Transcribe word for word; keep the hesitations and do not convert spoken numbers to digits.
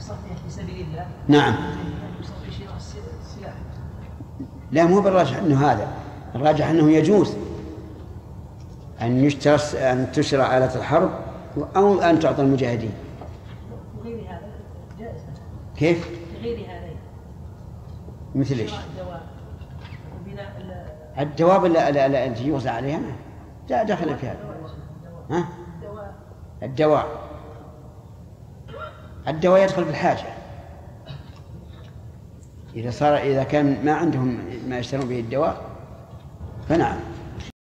يصفيه في سبيل الله. نعم. يصفي شيء السلاح. لا مو بالراجح أنه هذا، الراجح أنه يجوز أن يشترى أن تشرى آلة الحرب أو أن تعطى المجاهدين. غير هذا جائز. كيف؟ غير هذا. مثل إيش؟ الدواب. الدواب اللي التي يوزع عليها ما دخل في هذا. ها؟ الدواء. الدواء يدخل بالحاجة. إذا صار إذا كان ما عندهم ما يشترون به الدواء فنعم.